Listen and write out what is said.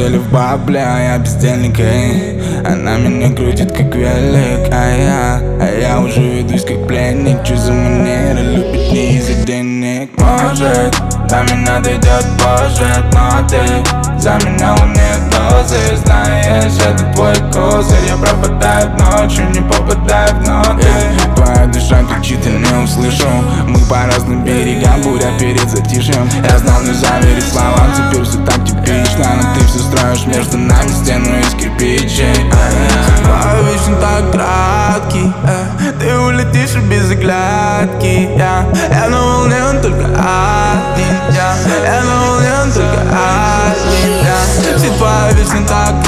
цели в бабле, а я бездельник, эй. Она меня крутит как велик, а я уже ведусь как пленник. Чё за манера любит не из-за денег? Может, до меня дойдет позже, но ты заменял мне дозы. Знаешь, это твой козырь. Я пропадаю ночью, не попадаю в ноты. Твоя душа кричит, я не услышу. Мы по разным берегам, буря перед затишьем. Я знал, нельзя верить словам, теперь все так типично. Но ты все строишь между нами стену из кирпичей. Судьба вечно так краткий, ты улетишь без оглядки. Я на волне, он только один. Я на волне, он только один. Судьба вечно так